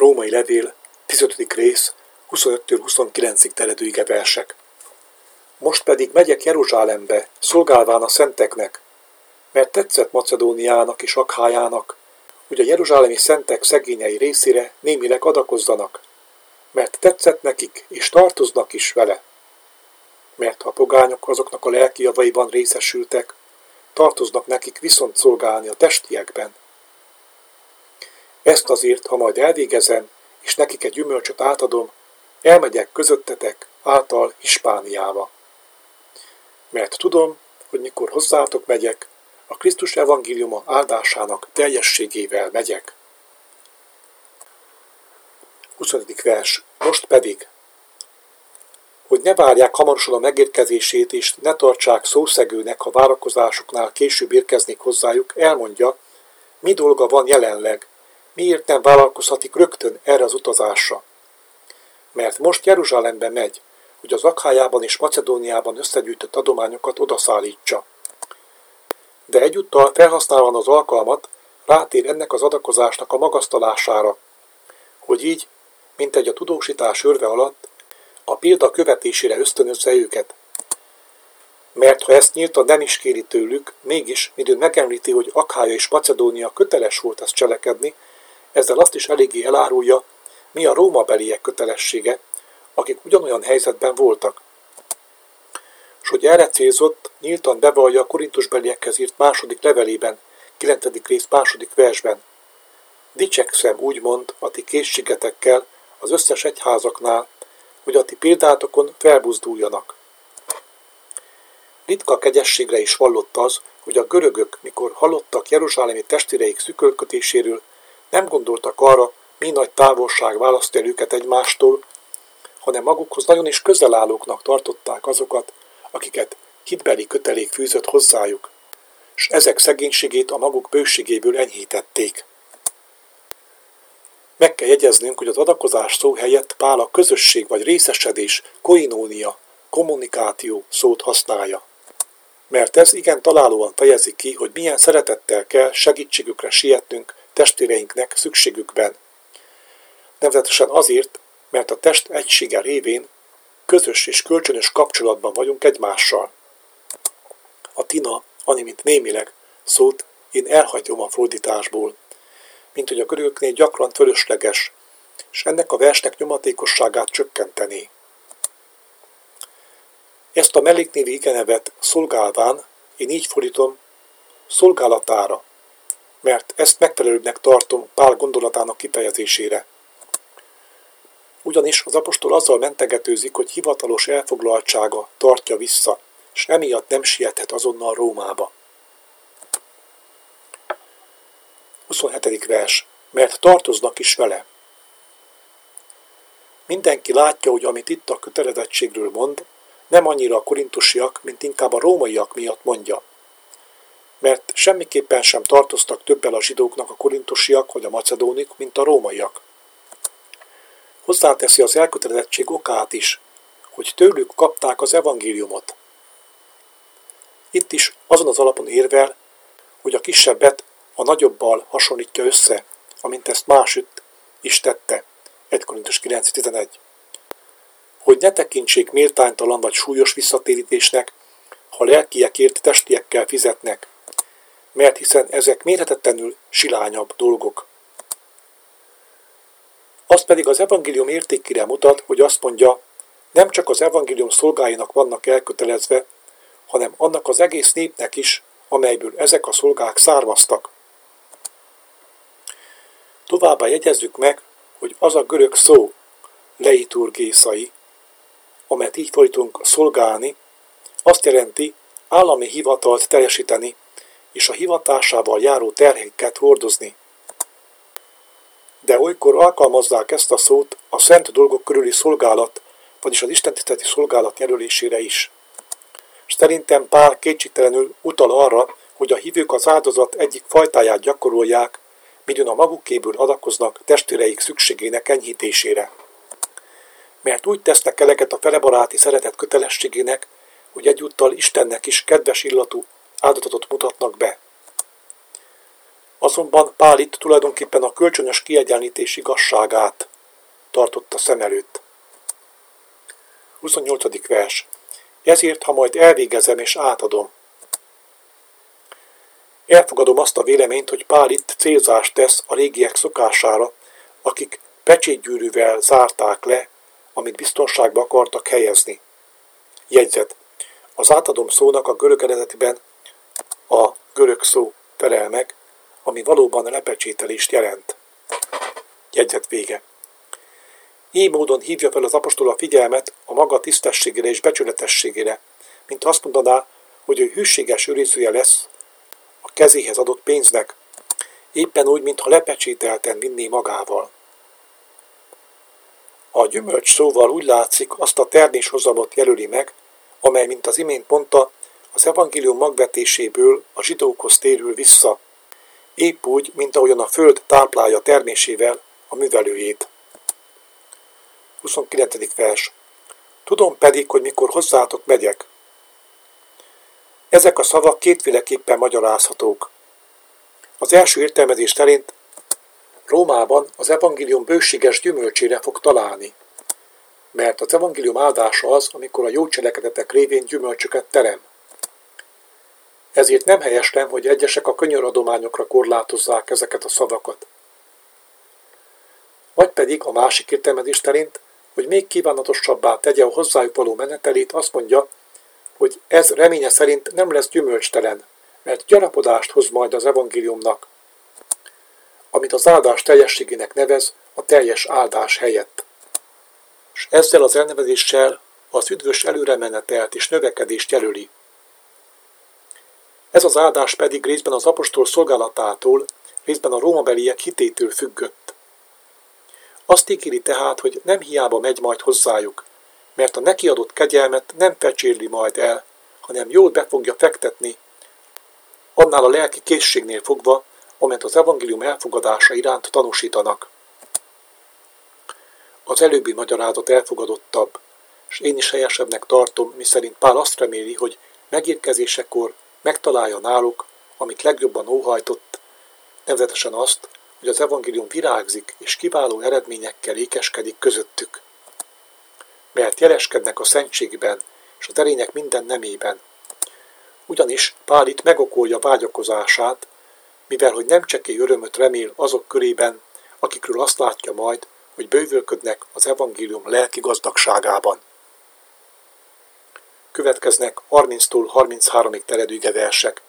Római levél, 15. rész, 25-29 terjedő igeversek. Most pedig megyek Jeruzsálembe, szolgálván a szenteknek, mert tetszett Macedóniának és Akhájának, hogy a jeruzsálemi szentek szegényei részére némileg adakozzanak, mert tetszett nekik, és tartoznak is vele. Mert ha a pogányok azoknak a lelki javaiban részesültek, tartoznak nekik viszont szolgálni a testiekben. Ezt azért, ha majd elvégezem, és nekik egy gyümölcsöt átadom, elmegyek közöttetek által Hispániába. Mert tudom, hogy mikor hozzátok megyek, a Krisztus evangéliuma áldásának teljességével megyek. 25. vers. Most pedig, hogy ne várják hamarosan a megérkezését, és ne tartsák szószegőnek, ha várakozásuknál később érkeznék hozzájuk, elmondja, mi dolga van jelenleg, miért nem vállalkozhatik rögtön erre az utazásra. Mert most Jeruzsálembe megy, hogy az Akhájában és Macedóniában összegyűjtött adományokat odaszállítsa. De egyúttal felhasználva az alkalmat, rátér ennek az adakozásnak a magasztalására, hogy így, mintegy a tudósítás örve alatt, a példa követésére ösztönözze őket. Mert ha ezt nyíltan nem is kéri tőlük, mégis, midőn megemlíti, hogy Akhája és Macedónia köteles volt ezt cselekedni, ezzel azt is eléggé elárulja, mi a rómabeliek kötelessége, akik ugyanolyan helyzetben voltak. S hogy erre célzott, nyíltan bevallja a korintusbeliekhez írt második levelében, 9. rész második versben. Dicsekszem úgymond a ti készségetekkel az összes egyházaknál, hogy a ti példátokon felbuzduljanak. Ritka kegyességre is vallott az, hogy a görögök, mikor hallottak jeruzsálemi testvéreik szükölkötéséről, nem gondoltak arra, mi nagy távolság választja el őket egymástól, hanem magukhoz nagyon is közel állóknak tartották azokat, akiket hitbeli kötelék fűzött hozzájuk, s ezek szegénységét a maguk bőségéből enyhítették. Meg kell jegyeznünk, hogy az adakozás szó helyett Pál a közösség vagy részesedés, koinónia, kommunikáció szót használja. Mert ez igen találóan fejezi ki, hogy milyen szeretettel kell segítségükre sietnünk testvéreinknek szükségükben. Nevezetesen azért, mert a test egysége révén közös és kölcsönös kapcsolatban vagyunk egymással. A tina, mint némileg szót én elhagyom a fordításból, mint hogy a görögöknél gyakran fölösleges, és ennek a versnek nyomatékosságát csökkenteni. Ezt a melléknévi igenevet szolgálván én így fordítom szolgálatára, mert ezt megfelelőbbnek tartom Pál gondolatának kifejezésére. Ugyanis az apostol azzal mentegetőzik, hogy hivatalos elfoglaltsága tartja vissza, és emiatt nem siethet azonnal Rómába. 27. vers. Mert tartoznak is vele. Mindenki látja, hogy amit itt a kötelezettségről mond, nem annyira a korintusiak, mint inkább a rómaiak miatt mondja. Mert semmiképpen sem tartoztak többel a zsidóknak a korintusiak vagy a macedónik, mint a rómaiak. Hozzáteszi az elkötelezettség okát is, hogy tőlük kapták az evangéliumot. Itt is azon az alapon érvel, hogy a kisebbet a nagyobbal hasonlítja össze, amint ezt másütt is tette. 1 Korintus 9.11. Hogy ne tekintsék méltánytalan vagy súlyos visszatérítésnek, ha lelkiekért testiekkel fizetnek, mert hiszen ezek mérhetetlenül silányabb dolgok. Az pedig az evangélium értékére mutat, hogy azt mondja, nem csak az evangélium szolgáinak vannak elkötelezve, hanem annak az egész népnek is, amelyből ezek a szolgák származtak. Továbbá jegyezzük meg, hogy az a görög szó, leiturgészai, amelyet így fordítunk szolgálni, azt jelenti állami hivatalt teljesíteni, és a hivatásával járó terheket hordozni. De olykor alkalmazzák ezt a szót a szent dolgok körüli szolgálat, vagyis az istentiszteleti szolgálat jelölésére is. Szerintem Pál kétségtelenül utal arra, hogy a hívők az áldozat egyik fajtáját gyakorolják, midőn a magukéből adakoznak testvéreik szükségének enyhítésére. Mert úgy tesznek eleget a felebaráti szeretet kötelességének, hogy egyúttal Istennek is kedves illatú áldozatot mutatnak be. Azonban Pál itt tulajdonképpen a kölcsönös kiegyenlítés igazságát tartotta szem előtt. 28. vers. Ezért, ha majd elvégezem és átadom. Elfogadom azt a véleményt, hogy Pál itt célzást tesz a régiek szokására, akik pecsétgyűrűvel zárták le, amit biztonságba akartak helyezni. Jegyzet. Az átadom szónak a görög eredetiben a görög szó felel meg, ami valóban lepecsételést jelent. Jegyzet vége. Így módon hívja fel az apostol a figyelmet a maga tisztességére és becsületességére, mint azt mondaná, hogy ő hűséges őrizője lesz a kezéhez adott pénznek, éppen úgy, mintha lepecsételten vinné magával. A gyümölcs szóval úgy látszik azt a terméshozamot jelöli meg, amely, mint az imént mondta, az evangélium magvetéséből a zsidókhoz térül vissza, épp úgy, mint ahogyan a föld táplálja termésével a művelőjét. 29. vers. Tudom pedig, hogy mikor hozzátok megyek. Ezek a szavak kétféleképpen magyarázhatók. Az első értelmezés szerint Rómában az evangélium bőséges gyümölcsére fog találni, mert az evangélium áldása az, amikor a jó cselekedetek révén gyümölcsöket terem. Ezért nem helyeslem, hogy egyesek a könyöradományokra korlátozzák ezeket a szavakat. Vagy pedig a másik értelmezés szerint, hogy még kívánatosabbá tegye a hozzájuk való menetelét, azt mondja, hogy ez reménye szerint nem lesz gyümölcstelen, mert gyarapodást hoz majd az evangéliumnak, amit az áldás teljességének nevez a teljes áldás helyett. És ezzel az elnevezéssel az üdvös előremenetelt és növekedést jelöli. Ez az áldás pedig részben az apostol szolgálatától, részben a rómabeliek hitétől függött. Azt ígéri tehát, hogy nem hiába megy majd hozzájuk, mert a neki adott kegyelmet nem fecsérli majd el, hanem jól be fogja fektetni, annál a lelki készségnél fogva, amelyet az evangélium elfogadása iránt tanúsítanak. Az előbbi magyarázat elfogadottabb, és én is helyesebbnek tartom, miszerint Pál azt reméli, hogy megérkezésekor megtalálja náluk, amit legjobban óhajtott, nevezetesen azt, hogy az evangélium virágzik és kiváló eredményekkel ékeskedik közöttük. Mert jeleskednek a szentségben és az erények minden nemében. Ugyanis Pál itt megokolja vágyakozását, mivel hogy nem csekély örömöt remél azok körében, akikről azt látja majd, hogy bővölködnek az evangélium lelki gazdagságában. Következnek 30-tól 33-ig terjedő igeversek.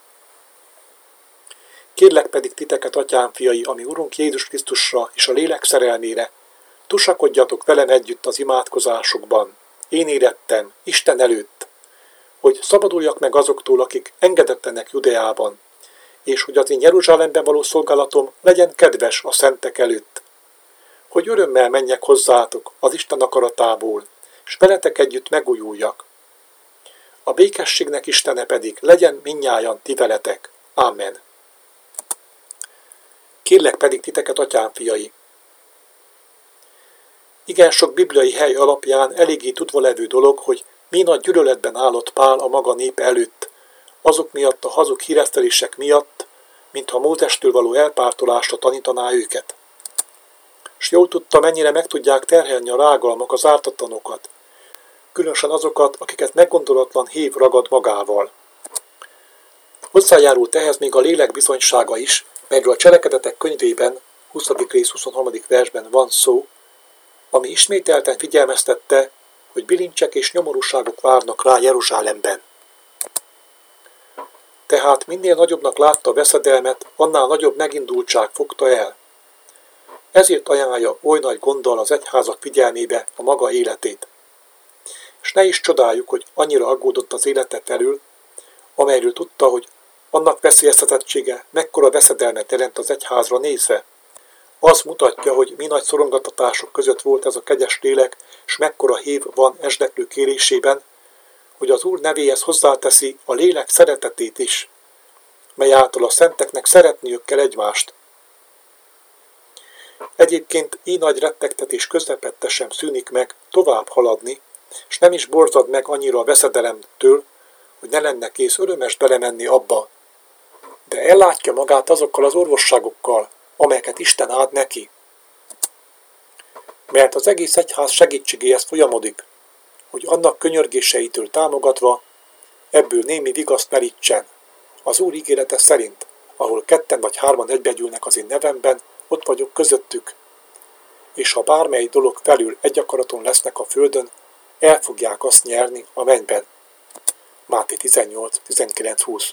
Kérlek pedig titeket, atyám fiai, ami Urunk Jézus Krisztusra és a lélek szerelmére, tusakodjatok velem együtt az imádkozásokban. Én érettem, Isten előtt, hogy szabaduljak meg azoktól, akik engedetlenek Judeában, és hogy az én Jeruzsálemben való szolgálatom legyen kedves a szentek előtt. Hogy örömmel menjek hozzátok az Isten akaratából, és veletek együtt megújuljak. A békességnek Istene pedig legyen mindnyájan ti veletek. Amen. Kérlek pedig titeket, atyám fiai. Igen sok bibliai hely alapján eléggé tudva levő dolog, hogy mi nagy gyűlöletben állott Pál a maga népe előtt, azok miatt a hazug híresztelések miatt, mintha Mózestől való elpártolásra tanítaná őket. S jól tudta, mennyire meg tudják terhelni a rágalmak az ártatlanokat, különösen azokat, akiket meggondolatlan hív ragad magával. Hozzájárult ehhez még a lélek bizonysága is, melyről a Cselekedetek könyvében, 20. rész 23. versben van szó, ami ismételten figyelmeztette, hogy bilincsek és nyomorúságok várnak rá Jeruzsálemben. Tehát minél nagyobbnak látta a veszedelmet, annál nagyobb megindultság fogta el. Ezért ajánlja oly nagy gonddal az egyházak figyelmébe a maga életét. És ne is csodáljuk, hogy annyira aggódott az élete felül, amelyről tudta, hogy annak veszélyeztetettsége mekkora veszedelmet jelent az egyházra nézve. Az mutatja, hogy mi nagy szorongattatások között volt ez a kegyes lélek, s mekkora hív van esdeklő kérésében, hogy az Úr nevéhez hozzáteszi a lélek szeretetét is, mely által a szenteknek szeretniük kell egymást. Egyébként így nagy rettegtetés közepette sem szűnik meg tovább haladni, és nem is borzad meg annyira a veszedelemtől, hogy ne lenne kész örömes belemenni abba, de ellátja magát azokkal az orvosságokkal, amelyeket Isten ad neki. Mert az egész egyház segítségéhez folyamodik, hogy annak könyörgéseitől támogatva ebből némi vigaszt merítsen, az Úr ígérete szerint, ahol 2 vagy 3 egybegyűlnek az én nevemben, ott vagyok közöttük, és ha bármely dolog felül egy akaraton lesznek a földön, el fogják azt nyerni a mennyben. Máté 18, 19, 20.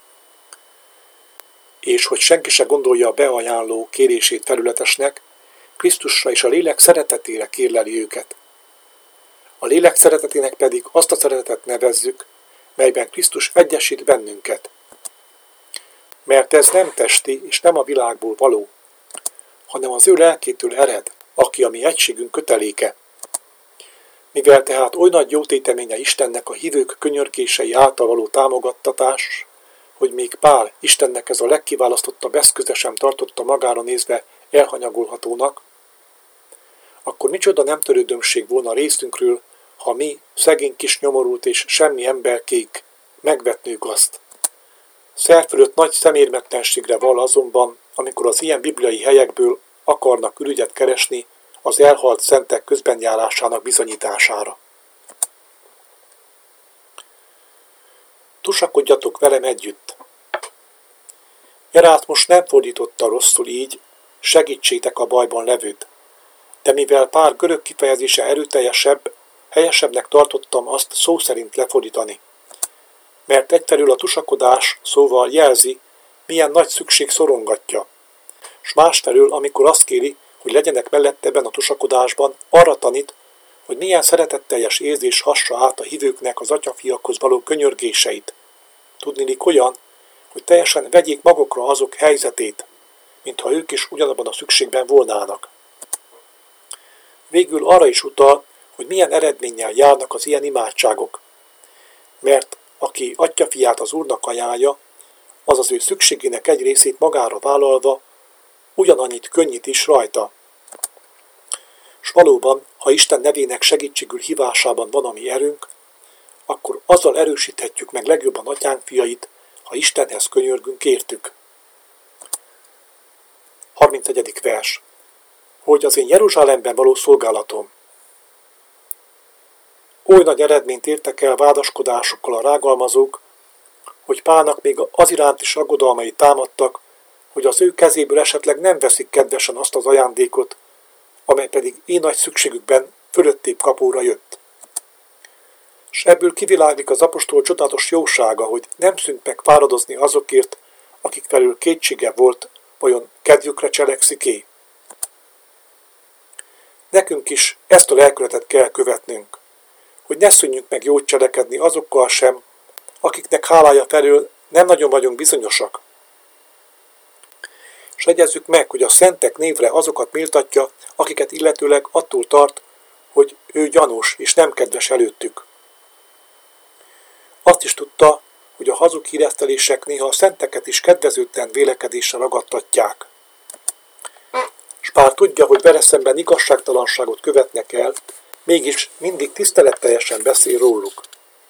És hogy senki se gondolja a beajánló kérését felületesnek, Krisztusra és a lélek szeretetére kérleli őket. A lélek szeretetének pedig azt a szeretetet nevezzük, melyben Krisztus egyesít bennünket. Mert ez nem testi és nem a világból való, hanem az ő lelkétől ered, aki a mi egységünk köteléke. Mivel tehát oly nagy jótéteménye Istennek a hívők könyörgései által való támogattatás, hogy még Pál Istennek ez a legkiválasztottabb eszköze sem tartotta magára nézve elhanyagolhatónak, akkor micsoda nem törődömség volna részünkről, ha mi, szegény kis nyomorult és semmi emberkék megvetnők azt. Szerfölött nagy szemérmetlenségre val azonban, amikor az ilyen bibliai helyekből akarnak ürügyet keresni az elhalt szentek közbenjárásának bizonyítására. Tusakodjatok velem együtt. Erázmus nem fordította rosszul így, segítsétek a bajban levőt, de mivel pár görög kifejezése erőteljesebb, helyesebbnek tartottam azt szó szerint lefordítani. Mert egyfelől a tusakodás szóval jelzi, milyen nagy szükség szorongatja, s másfelől, amikor azt kéri, hogy legyenek mellette ebben a tusakodásban, arra tanít, hogy milyen szeretetteljes érzés hassa át a hívőknek az atyafiakhoz való könyörgéseit. Tudniillik olyan, hogy teljesen vegyék magukra azok helyzetét, mintha ők is ugyanabban a szükségben volnának. Végül arra is utal, hogy milyen eredménnyel járnak az ilyen imádságok. Mert aki atyafiát az Úrnak ajánlja, az az ő szükségének egy részét magára vállalva, ugyanannyit könnyít is rajta. S valóban, ha Isten nevének segítségül hívásában van a mi erőnk, akkor azzal erősíthetjük meg legjobban atyánk fiait, ha Istenhez könyörgünk értük. 31. vers. Hogy az én Jeruzsálemben való szolgálatom. Oly nagy eredményt értek el vádaskodásukkal a rágalmazók, hogy Pálnak még az iránt is aggodalmai támadtak, hogy az ő kezéből esetleg nem veszik kedvesen azt az ajándékot, amely pedig én nagy szükségükben fölöttébb kapóra jött. S ebből kiviláglik az apostol csodálatos jósága, hogy nem szűnt meg fáradozni azokért, akik felül kétsége volt, vajon kedvükre cselekszik-é. Nekünk is ezt a lelkületet kell követnünk, hogy ne szűnjünk meg jót cselekedni azokkal sem, akiknek hálája felől nem nagyon vagyunk bizonyosak. S egyezzük meg, hogy a szentek névre azokat méltatja, akiket illetőleg attól tart, hogy ő gyanús és nem kedves előttük. Azt is tudta, hogy a hazug híresztelések néha a szenteket is kedvezőtlen vélekedésre ragadtatják. S bár tudja, hogy vele szemben igazságtalanságot követnek el, mégis mindig tiszteletteljesen beszél róluk.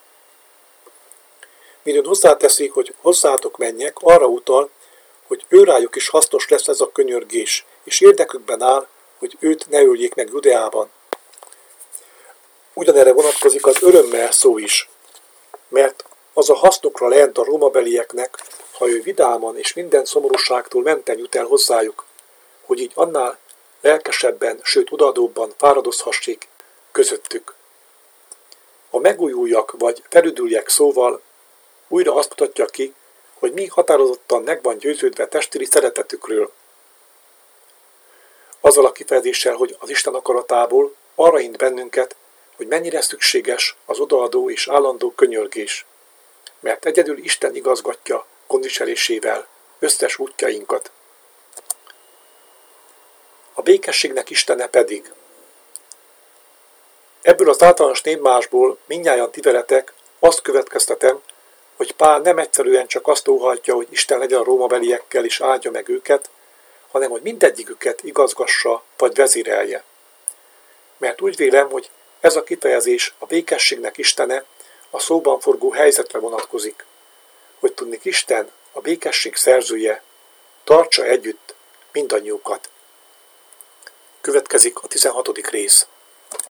Mindent hozzáteszi, hogy hozzátok menjek, arra utal, hogy őrájuk is hasznos lesz ez a könyörgés, és érdekükben áll, hogy őt ne öljék meg Judeában. Ugyanerre vonatkozik az örömmel szó is, mert az a hasznukra lent a rómabelieknek, ha ő vidáman és minden szomorúságtól menten jut el hozzájuk, hogy így annál lelkesebben, sőt odaadóbban fáradozhassék közöttük. A megújuljak vagy felüdüljek szóval újra azt mutatja ki, hogy mi határozottan meg van győződve testvéri szeretetükről. Azzal a kifejezéssel, hogy az Isten akaratából arra int bennünket, hogy mennyire szükséges az odaadó és állandó könyörgés, mert egyedül Isten igazgatja gondviselésével összes útjainkat. A békességnek Istene pedig. Ebből az általános névmásból mindnyájan ti veletek azt következtetem, hogy Pál nem egyszerűen csak azt óhajtja, hogy Isten legyen a rómabeliekkel és áldja meg őket, hanem hogy mindegyiküket igazgassa vagy vezérelje. Mert úgy vélem, hogy ez a kifejezés a békességnek Istene a szóban forgó helyzetre vonatkozik, hogy tudnik Isten, a békesség szerzője, tartsa együtt mindannyiukat. Következik a 16. rész.